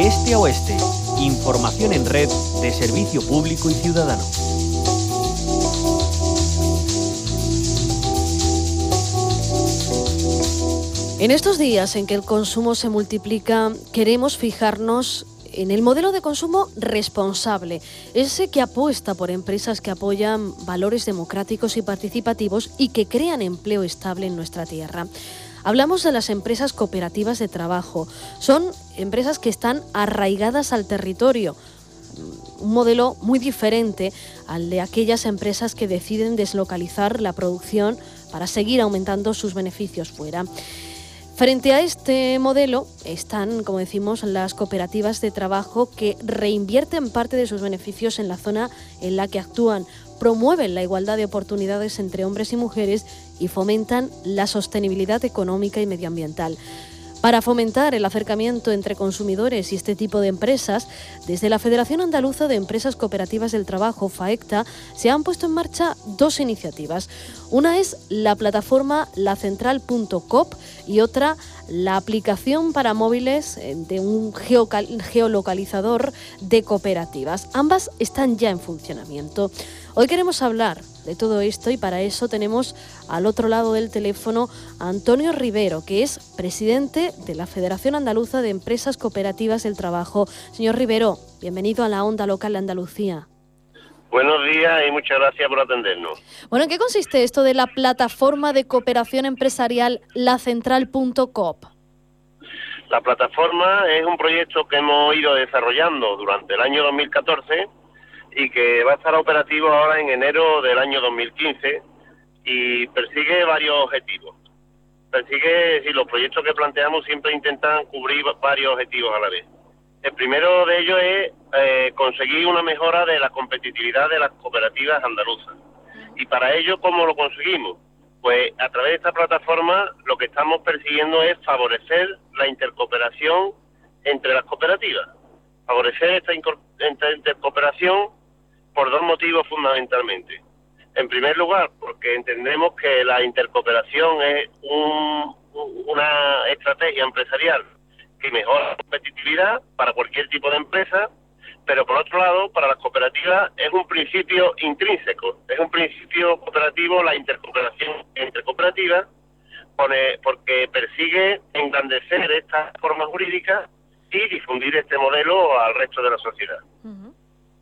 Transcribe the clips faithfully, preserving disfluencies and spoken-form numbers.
de este a oeste. Información en red de servicio público y ciudadano. En estos días en que el consumo se multiplica, queremos fijarnos en el modelo de consumo responsable, ese que apuesta por empresas que apoyan valores democráticos y participativos y que crean empleo estable en nuestra tierra. Hablamos de las empresas cooperativas de trabajo. Son empresas que están arraigadas al territorio, un modelo muy diferente al de aquellas empresas que deciden deslocalizar la producción para seguir aumentando sus beneficios fuera. Frente a este modelo están, como decimos, las cooperativas de trabajo que reinvierten parte de sus beneficios en la zona en la que actúan, promueven la igualdad de oportunidades entre hombres y mujeres y fomentan la sostenibilidad económica y medioambiental. Para fomentar el acercamiento entre consumidores y este tipo de empresas, desde la Federación Andaluza de Empresas Cooperativas del Trabajo, FAECTA, se han puesto en marcha dos iniciativas. Una es la plataforma lacentral punto cop y otra la aplicación para móviles de un geolocalizador de cooperativas. Ambas están ya en funcionamiento. Hoy queremos hablar de todo esto y para eso tenemos al otro lado del teléfono a Antonio Rivero, que es presidente de la Federación Andaluza de Empresas Cooperativas del Trabajo. Señor Rivero, bienvenido a la Onda Local de Andalucía. Buenos días y muchas gracias por atendernos. Bueno, ¿en qué consiste esto de la plataforma de cooperación empresarial lacentral punto cop? La plataforma es un proyecto que hemos ido desarrollando durante el año dos mil catorce y que va a estar operativo ahora en enero del año dos mil quince y persigue varios objetivos. Persigue, si los proyectos que planteamos siempre intentan cubrir varios objetivos a la vez. El primero de ellos es eh, conseguir una mejora de la competitividad de las cooperativas andaluzas. Y para ello, ¿cómo lo conseguimos? Pues a través de esta plataforma lo que estamos persiguiendo es favorecer la intercooperación entre las cooperativas. Favorecer esta intercooperación por dos motivos fundamentalmente. En primer lugar, porque entendemos que la intercooperación es un, una estrategia empresarial que mejora la competitividad para cualquier tipo de empresa, pero por otro lado, para las cooperativas es un principio intrínseco, es un principio cooperativo la intercooperación entre cooperativas, porque persigue engrandecer esta forma jurídica y difundir este modelo al resto de la sociedad. Uh-huh.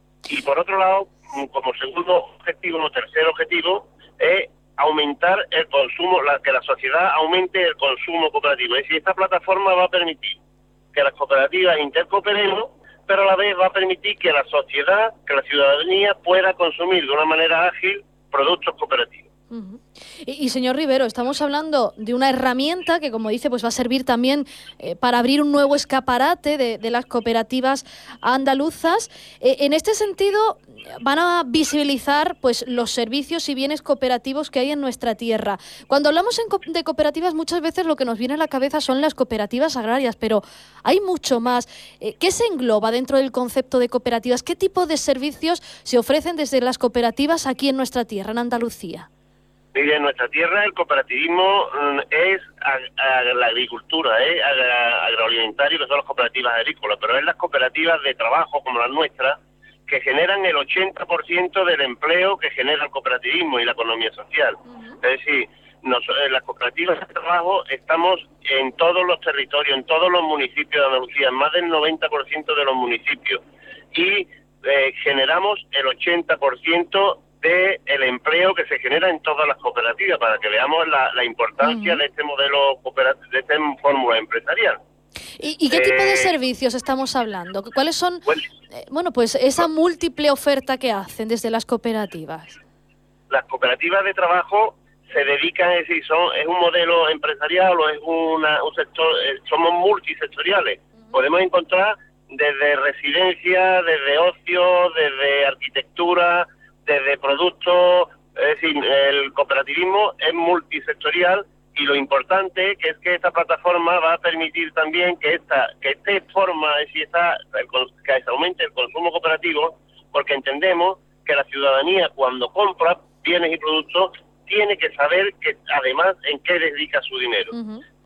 Y por otro lado, como segundo objetivo, o tercer objetivo, es aumentar el consumo, la, que la sociedad aumente el consumo cooperativo. Es decir, esta plataforma va a permitir que las cooperativas intercooperemos, pero a la vez va a permitir que la sociedad, que la ciudadanía pueda consumir de una manera ágil productos cooperativos. Uh-huh. Y, y señor Rivero, estamos hablando de una herramienta que, como dice, pues va a servir también eh, para abrir un nuevo escaparate de, de las cooperativas andaluzas. Eh, en este sentido, van a visibilizar pues los servicios y bienes cooperativos que hay en nuestra tierra. Cuando hablamos en co- de cooperativas, muchas veces lo que nos viene a la cabeza son las cooperativas agrarias, pero hay mucho más. Eh, ¿Qué se engloba dentro del concepto de cooperativas? ¿Qué tipo de servicios se ofrecen desde las cooperativas aquí en nuestra tierra, en Andalucía? Mire, en nuestra tierra el cooperativismo es ag- ag- la agricultura, es ag- agroalimentario, que son las cooperativas agrícolas, pero es las cooperativas de trabajo como las nuestras que generan el ochenta por ciento del empleo que genera el cooperativismo y la economía social. Uh-huh. Es decir, nos, en las cooperativas de trabajo estamos en todos los territorios, en todos los municipios de Andalucía, en más del noventa por ciento de los municipios, y eh, generamos el ochenta por ciento de el empleo que se genera en todas las cooperativas, para que veamos la, la importancia uh-huh. de este modelo cooperativo, de esta fórmula empresarial. ¿Y, y qué eh, tipo de servicios estamos hablando? ¿Cuáles son, bueno, eh, bueno, pues esa múltiple oferta que hacen desde las cooperativas? Las cooperativas de trabajo se dedican, es decir, son, es un modelo empresarial o es una, un sector, eh, somos multisectoriales. Uh-huh. Podemos encontrar desde residencia, desde ocio, desde arquitectura, desde productos, es decir, el cooperativismo es multisectorial y lo importante que es que esta plataforma va a permitir también que esta que esté forma, es decir, esta, el, que se aumente el consumo cooperativo, porque entendemos que la ciudadanía cuando compra bienes y productos tiene que saber que además en qué dedica su dinero. Uh-huh.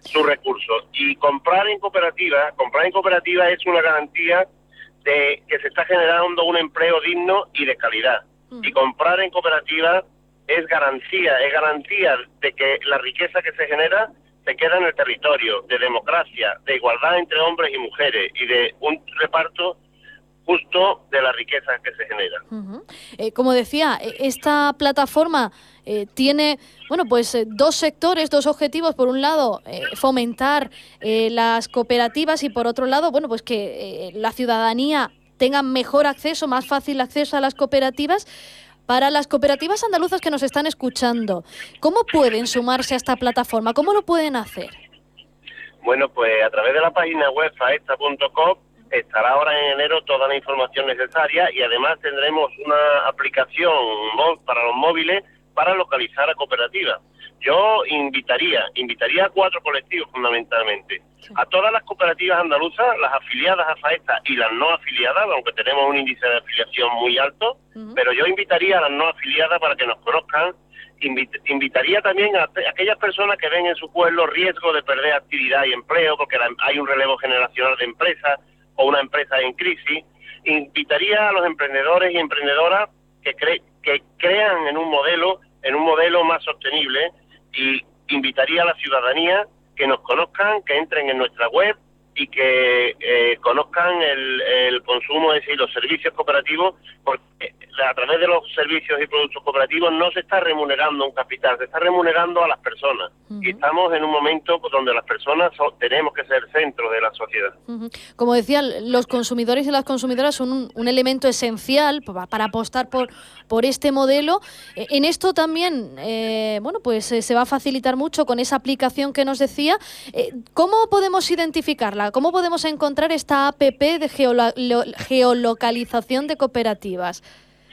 sus recursos. Y comprar en cooperativa, comprar en cooperativa es una garantía de que se está generando un empleo digno y de calidad. Y comprar en cooperativa es garantía, es garantía de que la riqueza que se genera se queda en el territorio, de democracia, de igualdad entre hombres y mujeres y de un reparto justo de la riqueza que se genera. Uh-huh. Eh, como decía, esta plataforma eh, tiene, bueno, pues eh, dos sectores, dos objetivos. Por un lado, eh, fomentar eh, las cooperativas y por otro lado, bueno, pues que eh, la ciudadanía tenga mejor acceso, más fácil acceso a las cooperativas. Para las cooperativas andaluzas que nos están escuchando, ¿cómo pueden sumarse a esta plataforma? ¿Cómo lo pueden hacer? Bueno, pues a través de la página web faesta punto com estará ahora en enero toda la información necesaria y además tendremos una aplicación para los móviles para localizar a cooperativas. Yo invitaría, invitaría a cuatro colectivos fundamentalmente. A todas las cooperativas andaluzas, las afiliadas a FAESTA y las no afiliadas, aunque tenemos un índice de afiliación muy alto, uh-huh. pero yo invitaría a las no afiliadas para que nos conozcan. Invit- invitaría también a, te- a aquellas personas que ven en su pueblo riesgo de perder actividad y empleo, porque la, hay un relevo generacional de empresas o una empresa en crisis. Invitaría a los emprendedores y emprendedoras que, cre- que crean en un modelo, en un modelo más sostenible, y invitaría a la ciudadanía que nos conozcan, que entren en nuestra web y que eh, conozcan el, el consumo, es decir, los servicios cooperativos, porque a través de los servicios y productos cooperativos no se está remunerando un capital, se está remunerando a las personas. Uh-huh. Y estamos en un momento donde las personas son, tenemos que ser centro de la sociedad. Uh-huh. Como decía, los consumidores y las consumidoras son un, un elemento esencial para, para apostar por, por este modelo. En esto también, eh, bueno, pues eh, se va a facilitar mucho con esa aplicación que nos decía. Eh, ¿Cómo podemos identificarla? ¿Cómo podemos encontrar esta app de geolo- lo- geolocalización de cooperativas?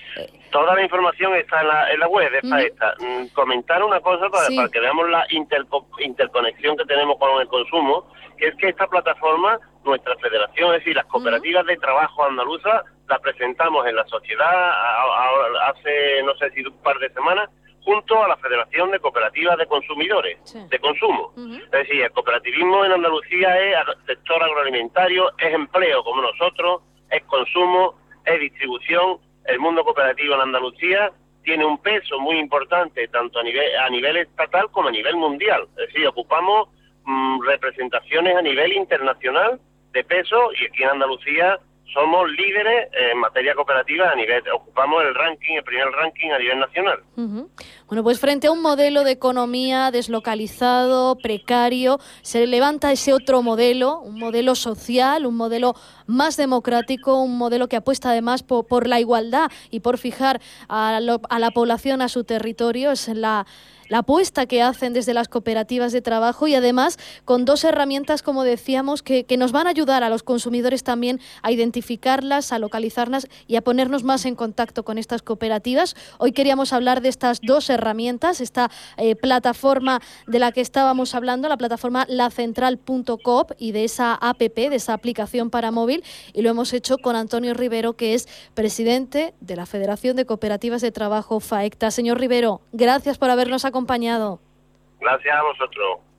Toda la información está en la, en la web de FAESTA. Mm. Comentar una cosa para, sí. para que veamos la interco- interconexión que tenemos con el consumo, que es que esta plataforma, nuestra federación, es decir, las cooperativas uh-huh. de trabajo andaluzas, la presentamos en la sociedad a, a, hace, no sé si un par de semanas, junto a la Federación de Cooperativas de Consumidores, sí. de consumo. Uh-huh. Es decir, el cooperativismo en Andalucía es sector agroalimentario, es empleo como nosotros, es consumo, es distribución. El mundo cooperativo en Andalucía tiene un peso muy importante tanto a nivel a nivel estatal como a nivel mundial. Es decir, ocupamos mmm, representaciones a nivel internacional de peso y aquí en Andalucía somos líderes en materia cooperativa a nivel, ocupamos el ranking, el primer ranking a nivel nacional. Uh-huh. Bueno, pues frente a un modelo de economía deslocalizado, precario, se levanta ese otro modelo, un modelo social, un modelo más democrático, un modelo que apuesta además por, por la igualdad y por fijar a, lo, a la población a su territorio. Es la la apuesta que hacen desde las cooperativas de trabajo y además con dos herramientas, como decíamos, que, que nos van a ayudar a los consumidores también a identificarlas, a localizarlas y a ponernos más en contacto con estas cooperativas. Hoy queríamos hablar de estas dos herramientas, esta eh, plataforma de la que estábamos hablando, la plataforma la central punto coop y de esa app, de esa aplicación para móvil, y lo hemos hecho con Antonio Rivero, que es presidente de la Federación de Cooperativas de Trabajo FAECTA. Señor Rivero, gracias por habernos acompañado. Gracias a vosotros.